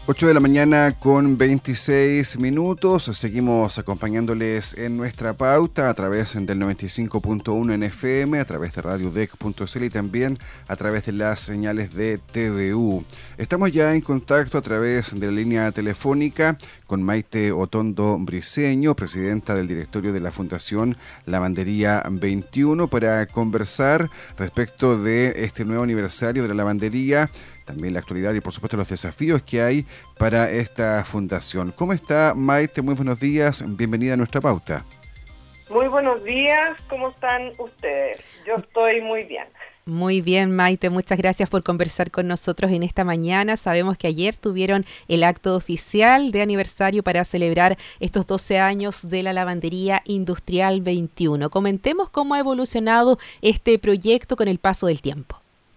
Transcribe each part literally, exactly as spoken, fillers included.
ocho de la mañana con veintiséis minutos. Seguimos acompañándoles en nuestra pauta a través del noventa y cinco punto uno en F M, a través de radio dec punto c l y también a través de las señales de T V U. Estamos ya en contacto a través de la línea telefónica con Maite Otondo Briceño, presidenta del directorio de la Fundación Lavandería veintiuno, para conversar respecto de este nuevo aniversario de la lavandería, también la actualidad y por supuesto los desafíos que hay para esta fundación. ¿Cómo está, Maite? Muy buenos días, bienvenida a nuestra pauta. Muy buenos días, ¿cómo están ustedes? Yo estoy muy bien. Muy bien, Maite, muchas gracias por conversar con nosotros en esta mañana. Sabemos que ayer tuvieron el acto oficial de aniversario para celebrar estos doce años de la Lavandería Industrial veintiuno. Comentemos cómo ha evolucionado este proyecto con el paso del tiempo.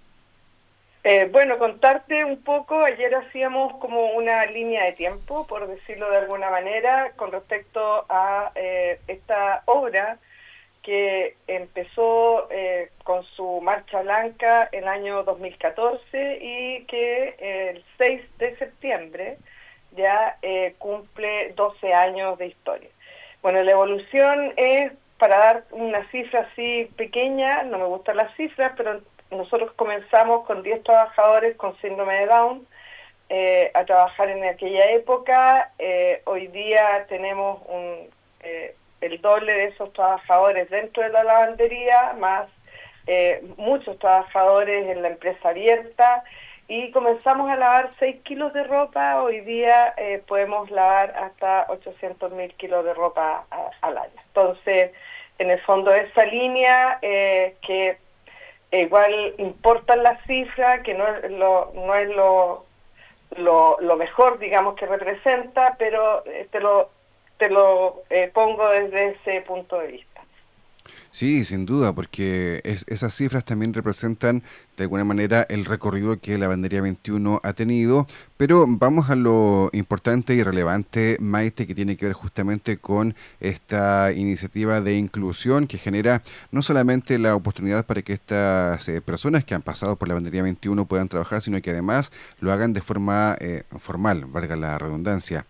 Eh, bueno, contarte un poco, ayer hacíamos como una línea de tiempo, por decirlo de alguna manera, con respecto a eh, esta obra que empezó eh, con su marcha blanca el año dos mil catorce y que eh, el seis de septiembre ya eh, cumple doce años de historia. Bueno, la evolución es, para dar una cifra así pequeña, no me gustan las cifras, pero nosotros comenzamos con diez trabajadores con síndrome de Down eh, a trabajar en aquella época. Eh, hoy día tenemos un, eh, el doble de esos trabajadores dentro de la lavandería, más eh, muchos trabajadores en la empresa abierta, y comenzamos a lavar seis kilos de ropa. Hoy día eh, podemos lavar hasta ochocientos mil kilos de ropa a, al año. Entonces, en el fondo, esa línea eh, que igual importan las cifras, que no es lo no es lo, lo, lo mejor, digamos, que representa, pero te lo, te lo eh, pongo desde ese punto de vista. Sí, sin duda, porque es, esas cifras también representan de alguna manera el recorrido que la Lavandería veintiuno ha tenido, pero vamos a lo importante y relevante, Maite, que tiene que ver justamente con esta iniciativa de inclusión que genera no solamente la oportunidad para que estas eh, personas que han pasado por la Lavandería veintiuno puedan trabajar, sino que además lo hagan de forma eh, formal, valga la redundancia.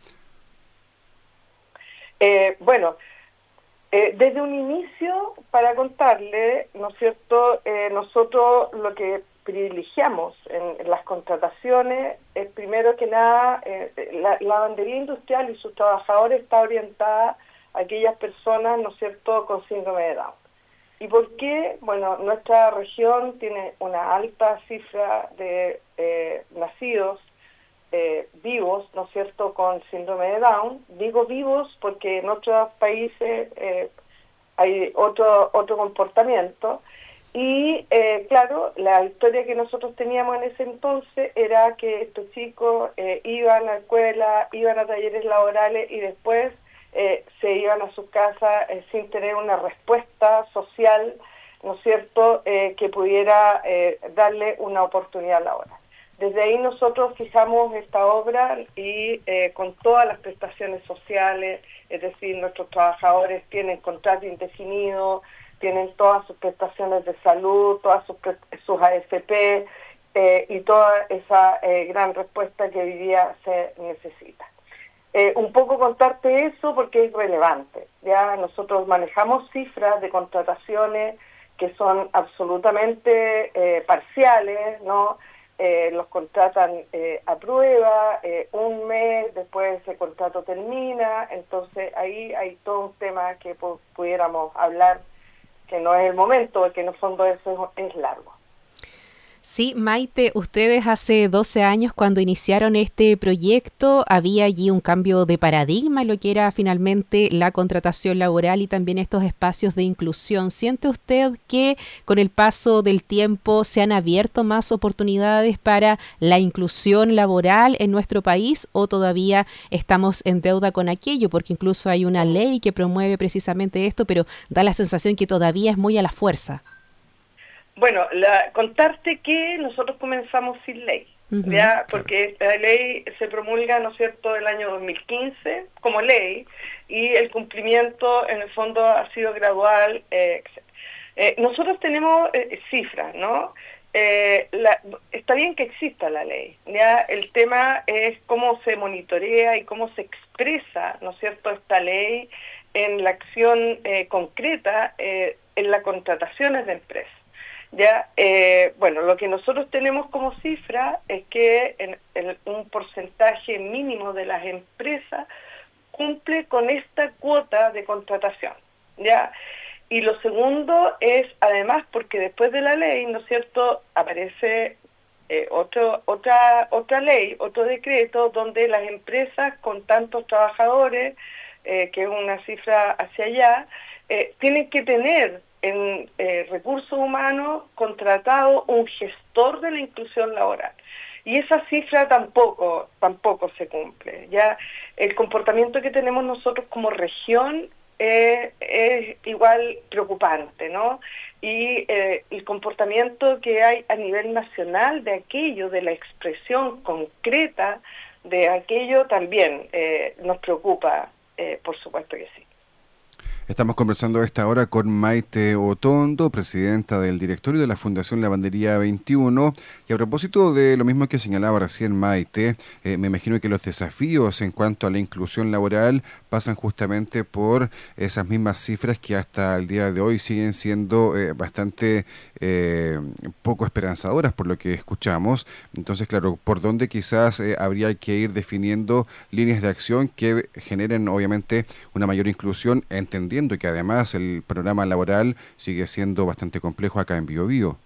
Eh, bueno, Eh, desde un inicio, para contarle, ¿no es cierto?, eh, nosotros lo que privilegiamos en, en las contrataciones es, primero que nada, eh, la, la lavandería industrial y sus trabajadores está orientada a aquellas personas, ¿no es cierto?, con síndrome de Down. ¿Y por qué? Bueno, nuestra región tiene una alta cifra de eh, nacidos Eh, vivos, ¿no es cierto?, con síndrome de Down. Digo vivos porque en otros países eh, hay otro otro comportamiento. Y, eh, claro, la historia que nosotros teníamos en ese entonces era que estos chicos eh, iban a escuela, iban a talleres laborales y después eh, se iban a sus casas eh, sin tener una respuesta social, ¿no es cierto?, eh, que pudiera eh, darle una oportunidad laboral. Desde ahí nosotros fijamos esta obra y eh, con todas las prestaciones sociales, es decir, nuestros trabajadores tienen contrato indefinido, tienen todas sus prestaciones de salud, todas sus, sus A F P eh, y toda esa eh, gran respuesta que hoy día se necesita. Eh, un poco contarte eso porque es relevante. Ya nosotros manejamos cifras de contrataciones que son absolutamente eh, parciales, ¿no? Eh, los contratan eh, a prueba, eh, un mes, después ese contrato termina, entonces ahí hay todo un tema que pu- pudiéramos hablar, que no es el momento, porque en el fondo eso es, es largo. Sí, Maite, ustedes hace doce años cuando iniciaron este proyecto, había allí un cambio de paradigma en lo que era finalmente la contratación laboral y también estos espacios de inclusión. ¿Siente usted que con el paso del tiempo se han abierto más oportunidades para la inclusión laboral en nuestro país o todavía estamos en deuda con aquello? Porque incluso hay una ley que promueve precisamente esto, pero da la sensación que todavía es muy a la fuerza. Bueno, la, contarte que nosotros comenzamos sin ley, uh-huh, ya, porque claro. La ley se promulga, ¿no es cierto?, el año dos mil quince como ley, y el cumplimiento en el fondo ha sido gradual, eh, etcétera. Eh, nosotros tenemos eh, cifras, ¿no? eh, la, está bien que exista la ley, ¿ya? El tema es cómo se monitorea y cómo se expresa, ¿no es cierto?, esta ley en la acción eh, concreta eh, en las contrataciones de empresas. Ya, eh, bueno, lo que nosotros tenemos como cifra es que en, en un porcentaje mínimo de las empresas cumple con esta cuota de contratación, ¿ya? Y lo segundo es, además, porque después de la ley, ¿no es cierto?, aparece eh, otro, otra, otra ley, otro decreto, donde las empresas con tantos trabajadores, eh, que es una cifra hacia allá, eh, tienen que tener en eh, recursos humanos contratado un gestor de la inclusión laboral. Y esa cifra tampoco, tampoco se cumple. Ya el comportamiento que tenemos nosotros como región eh, es igual preocupante, ¿no? Y eh, el comportamiento que hay a nivel nacional de aquello, de la expresión concreta de aquello también eh, nos preocupa, eh, por supuesto que sí. Estamos conversando a esta hora con Maite Otondo, presidenta del directorio de la Fundación Lavandería veintiuno. Y a propósito de lo mismo que señalaba recién Maite, eh, me imagino que los desafíos en cuanto a la inclusión laboral pasan justamente por esas mismas cifras que hasta el día de hoy siguen siendo eh, bastante eh, poco esperanzadoras por lo que escuchamos. Entonces, claro, por dónde quizás eh, habría que ir definiendo líneas de acción que generen obviamente una mayor inclusión, entendiendo que además el programa laboral sigue siendo bastante complejo acá en Biobío.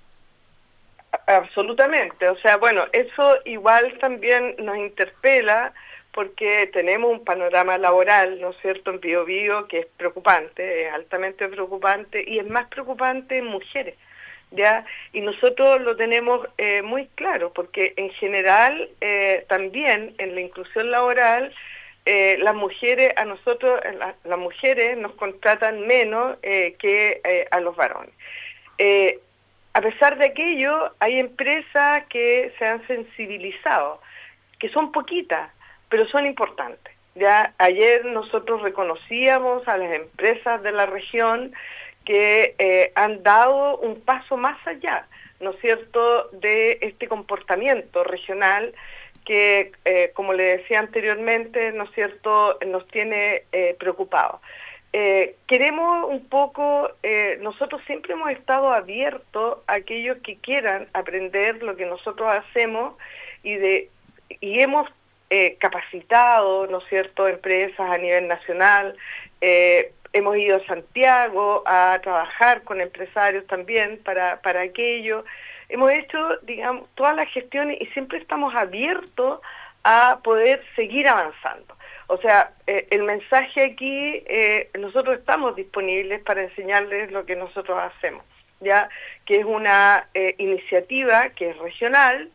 Absolutamente, o sea, bueno, eso igual también nos interpela porque tenemos un panorama laboral, ¿no es cierto?, en Biobío que es preocupante, es altamente preocupante y es más preocupante en mujeres, ¿ya? Y nosotros lo tenemos eh, muy claro porque en general eh, también en la inclusión laboral Eh, las mujeres, a nosotros, la, las mujeres nos contratan menos eh, que eh, a los varones. Eh, a pesar de aquello, hay empresas que se han sensibilizado, que son poquitas, pero son importantes. Ya ayer nosotros reconocíamos a las empresas de la región que eh, han dado un paso más allá, ¿no es cierto?, de este comportamiento regional que, eh, como le decía anteriormente, ¿no es cierto?, nos tiene eh, preocupados. Eh, queremos un poco, eh, nosotros siempre hemos estado abiertos a aquellos que quieran aprender lo que nosotros hacemos y, de, y hemos eh, capacitado, ¿no es cierto?, empresas a nivel nacional, eh, hemos ido a Santiago a trabajar con empresarios también para, para aquello. Hemos hecho, digamos, todas las gestiones y siempre estamos abiertos a poder seguir avanzando. O sea, eh, el mensaje aquí, eh, nosotros estamos disponibles para enseñarles lo que nosotros hacemos, ya que es una eh, iniciativa que es regional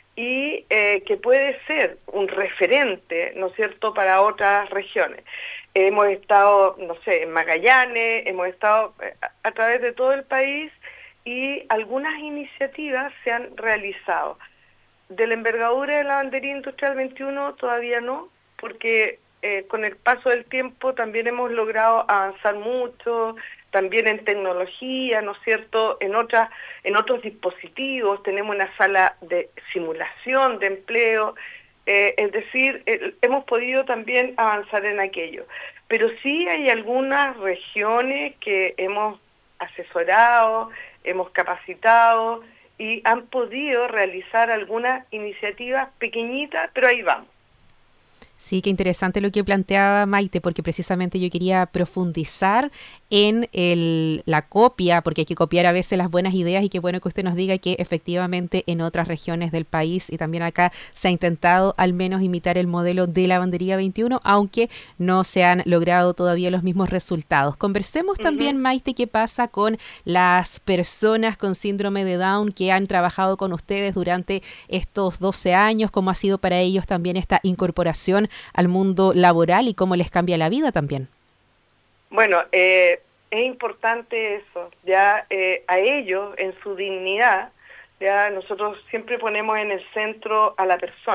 y eh, que puede ser un referente, ¿no es cierto?, para otras regiones. Hemos estado, no sé, en Magallanes, hemos estado a, a través de todo el país y algunas iniciativas se han realizado. De la envergadura de la Lavandería Industrial veintiuno todavía no, porque eh, con el paso del tiempo también hemos logrado avanzar mucho, también en tecnología, ¿no es cierto?, en otras, en otros dispositivos, tenemos una sala de simulación de empleo, eh, es decir, eh, hemos podido también avanzar en aquello. Pero sí hay algunas regiones que hemos asesorado, hemos capacitado y han podido realizar algunas iniciativas pequeñitas, pero ahí vamos. Sí, qué interesante lo que planteaba Maite, porque precisamente yo quería profundizar en el, la copia, porque hay que copiar a veces las buenas ideas y qué bueno que usted nos diga que efectivamente en otras regiones del país y también acá se ha intentado al menos imitar el modelo de Lavandería veintiuno, aunque no se han logrado todavía los mismos resultados. Conversemos uh-huh. también, Maite, qué pasa con las personas con síndrome de Down que han trabajado con ustedes durante estos doce años, cómo ha sido para ellos también esta incorporación al mundo laboral y cómo les cambia la vida también. Bueno, eh, es importante eso, ya eh, a ellos, en su dignidad, ya nosotros siempre ponemos en el centro a la persona,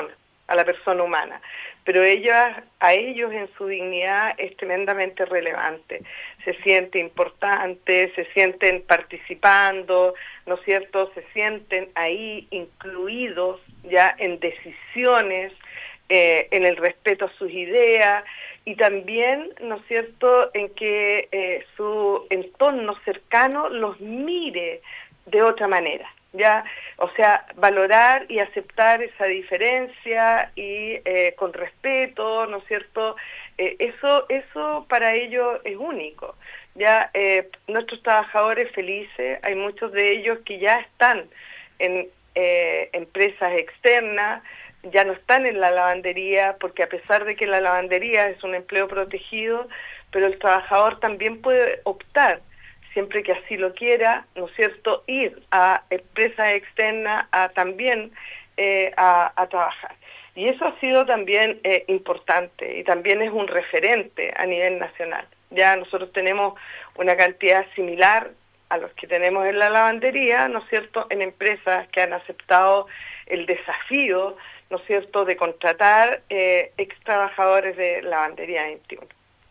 a la persona humana, pero ellas, a ellos en su dignidad es tremendamente relevante. Se siente importante, se sienten participando, ¿no es cierto? Se sienten ahí incluidos ya en decisiones, eh, en el respeto a sus ideas y también, ¿no es cierto?, en que eh, su entorno cercano los mire de otra manera. Ya, o sea, valorar y aceptar esa diferencia y eh, con respeto, ¿no es cierto? Eh, eso, eso para ellos es único. Ya, eh, nuestros trabajadores felices, hay muchos de ellos que ya están en eh, empresas externas, ya no están en la lavandería, porque a pesar de que la lavandería es un empleo protegido, pero el trabajador también puede optar, siempre que así lo quiera, ¿no es cierto?, ir a empresas externas a también eh, a, a trabajar. Y eso ha sido también eh, importante y también es un referente a nivel nacional. Ya nosotros tenemos una cantidad similar a los que tenemos en la lavandería, ¿no es cierto?, en empresas que han aceptado el desafío, ¿no es cierto?, de contratar eh, ex trabajadores de lavandería veintiuno.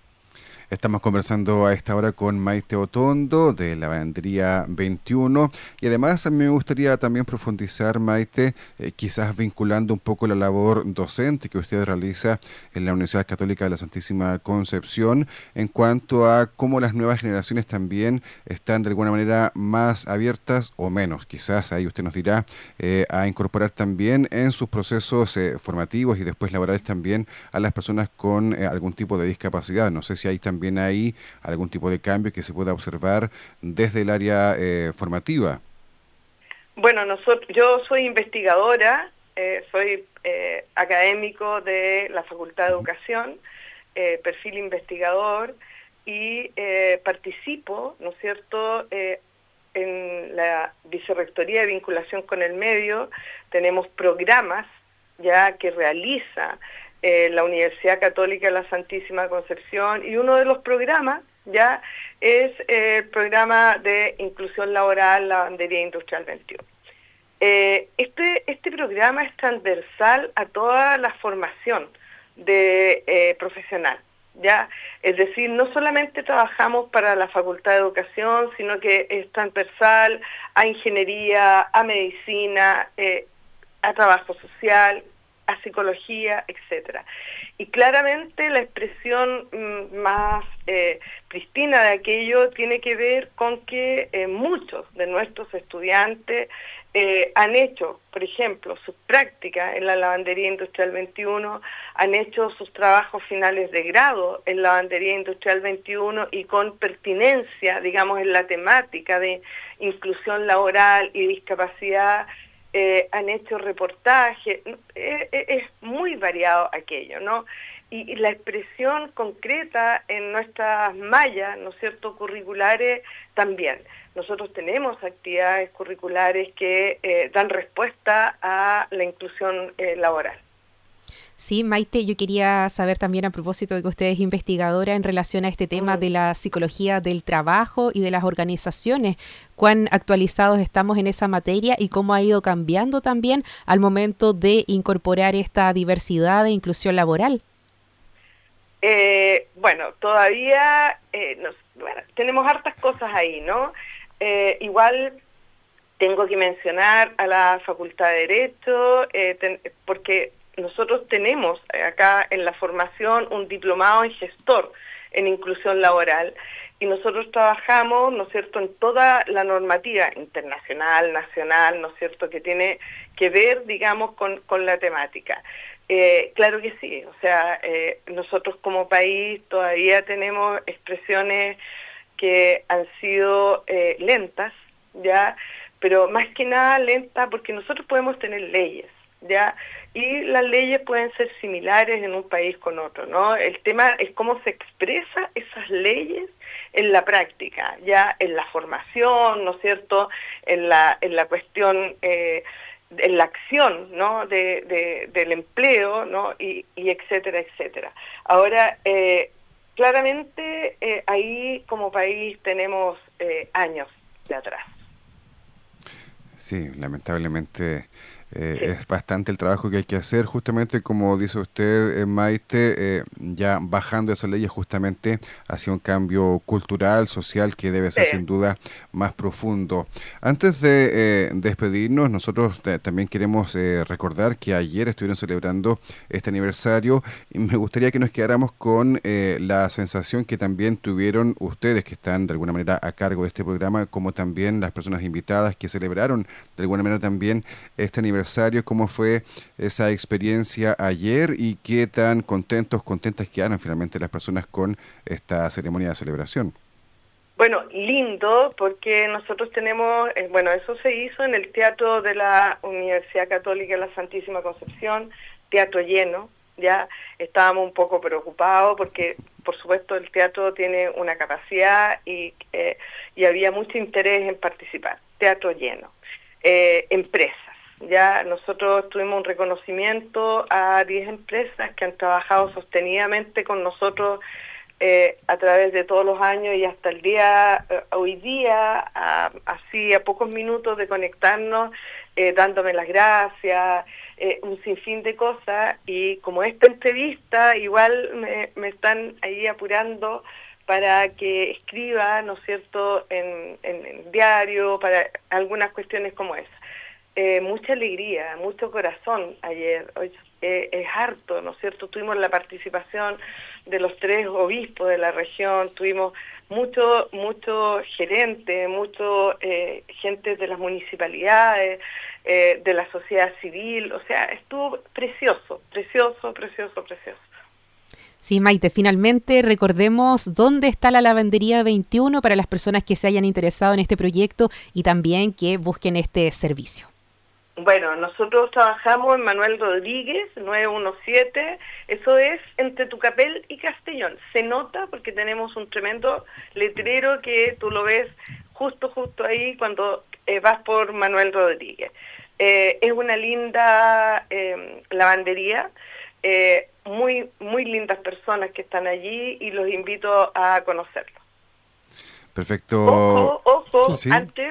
Estamos conversando a esta hora con Maite Otondo de Lavandería veintiuno y además a mí me gustaría también profundizar, Maite, eh, quizás vinculando un poco la labor docente que usted realiza en la Universidad Católica de la Santísima Concepción en cuanto a cómo las nuevas generaciones también están de alguna manera más abiertas o menos, quizás ahí usted nos dirá, eh, a incorporar también en sus procesos eh, formativos y después laborales también a las personas con eh, algún tipo de discapacidad. No sé si hay también también hay algún tipo de cambio que se pueda observar desde el área eh, formativa. Bueno, nosotros, yo soy investigadora, eh, soy eh, académico de la Facultad de Educación, eh, perfil investigador, y eh, participo, ¿no es cierto?, eh, en la Vicerrectoría de Vinculación con el Medio. Tenemos programas ya que realiza Eh, la Universidad Católica de la Santísima Concepción, y uno de los programas ya es eh, el programa de inclusión laboral Lavandería Industrial veintiuno. Eh, este, este programa es transversal a toda la formación de eh, profesional, ya, es decir, no solamente trabajamos para la Facultad de Educación, sino que es transversal a ingeniería, a medicina, eh, a trabajo social, a psicología, etcétera. Y claramente la expresión mm, más eh, pristina de aquello tiene que ver con que eh, muchos de nuestros estudiantes eh, han hecho, por ejemplo, sus prácticas en la Lavandería Industrial veintiuno, han hecho sus trabajos finales de grado en Lavandería Industrial veintiuno y con pertinencia, digamos, en la temática de inclusión laboral y discapacidad. Eh, han hecho reportajes, eh, eh, es muy variado aquello, ¿no? Y, y la expresión concreta en nuestras mallas, ¿no es cierto?, curriculares también. Nosotros tenemos actividades curriculares que eh, dan respuesta a la inclusión eh, laboral. Sí, Maite, yo quería saber también a propósito de que usted es investigadora en relación a este tema uh-huh. de la psicología del trabajo y de las organizaciones, cuán actualizados estamos en esa materia y cómo ha ido cambiando también al momento de incorporar esta diversidad e inclusión laboral. Eh, bueno, todavía eh, nos, bueno, tenemos hartas cosas ahí, ¿no? Eh, igual tengo que mencionar a la Facultad de Derecho, eh, ten, porque nosotros tenemos acá en la formación un diplomado en gestor en inclusión laboral y nosotros trabajamos, ¿no es cierto?, en toda la normativa internacional, nacional, ¿no es cierto?, que tiene que ver, digamos, con, con la temática. Eh, claro que sí, o sea, eh, nosotros como país todavía tenemos expresiones que han sido eh, lentas, ¿ya?, pero más que nada lentas porque nosotros podemos tener leyes, ¿ya?, y las leyes pueden ser similares en un país con otro, ¿no? El tema es cómo se expresa esas leyes en la práctica, ya en la formación, ¿no es cierto?, en la en la cuestión, eh, en la acción, ¿no?, de, de, del empleo, ¿no?, y, y etcétera, etcétera. Ahora, eh, claramente eh, ahí como país tenemos eh, años de atrás. Sí, lamentablemente Eh, Sí. Es bastante el trabajo que hay que hacer, justamente como dice usted, eh, Maite, eh, ya bajando esas leyes justamente hacia un cambio cultural, social, que debe ser Sí. sin duda más profundo. Antes de eh, despedirnos, nosotros eh, también queremos eh, recordar que ayer estuvieron celebrando este aniversario y me gustaría que nos quedáramos con eh, la sensación que también tuvieron ustedes que están de alguna manera a cargo de este programa, como también las personas invitadas que celebraron de alguna manera también este aniversario. ¿Cómo fue esa experiencia ayer y qué tan contentos, contentas quedaron finalmente las personas con esta ceremonia de celebración? Bueno, lindo, porque nosotros tenemos, eh, bueno, eso se hizo en el Teatro de la Universidad Católica de la Santísima Concepción, teatro lleno, ya estábamos un poco preocupados porque, por supuesto, el teatro tiene una capacidad y, eh, y había mucho interés en participar, teatro lleno. Eh, empresas. Ya nosotros tuvimos un reconocimiento a diez empresas que han trabajado sostenidamente con nosotros eh, a través de todos los años y hasta el día, eh, hoy día, a, así a pocos minutos de conectarnos, eh, dándome las gracias, eh, un sinfín de cosas, y como esta entrevista igual me, me están ahí apurando para que escriba, ¿no es cierto?, en, en el diario, para algunas cuestiones como esa. Eh, mucha alegría, mucho corazón ayer, eh, es harto, ¿no es cierto? Tuvimos la participación de los tres obispos de la región, tuvimos mucho, mucho gerente, mucho eh, gente de las municipalidades, eh, de la sociedad civil, o sea, estuvo precioso, precioso, precioso, precioso. Sí, Maite, finalmente recordemos dónde está la Lavandería veintiuno para las personas que se hayan interesado en este proyecto y también que busquen este servicio. Bueno, nosotros trabajamos en Manuel Rodríguez, nueve diecisiete, eso es entre Tucapel y Castellón. Se nota porque tenemos un tremendo letrero que tú lo ves justo, justo ahí cuando eh, vas por Manuel Rodríguez. Eh, es una linda eh, lavandería, eh, muy, muy lindas personas que están allí y los invito a conocerlo. Perfecto. Ojo, ojo, sí, sí. antes...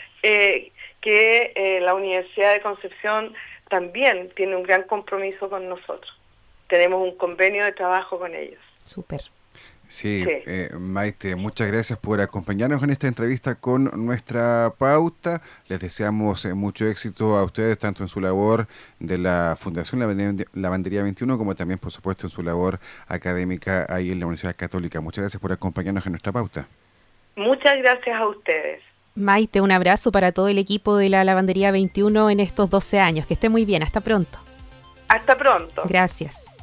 Eh, que eh, la Universidad de Concepción también tiene un gran compromiso con nosotros. Tenemos un convenio de trabajo con ellos. Súper. Sí, Sí. Eh, Maite, muchas gracias por acompañarnos en esta entrevista con nuestra pauta. Les deseamos eh, mucho éxito a ustedes, tanto en su labor de la Fundación Lavandería, Lavandería veintiuno, como también, por supuesto, en su labor académica ahí en la Universidad Católica. Muchas gracias por acompañarnos en nuestra pauta. Muchas gracias a ustedes. Maite, un abrazo para todo el equipo de la Lavandería veintiuno en estos doce años. Que esté muy bien. Hasta pronto. Hasta pronto. Gracias.